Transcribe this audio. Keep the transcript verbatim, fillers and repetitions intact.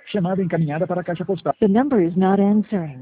Chamada encaminhada para a caixa postal. The number is not answering.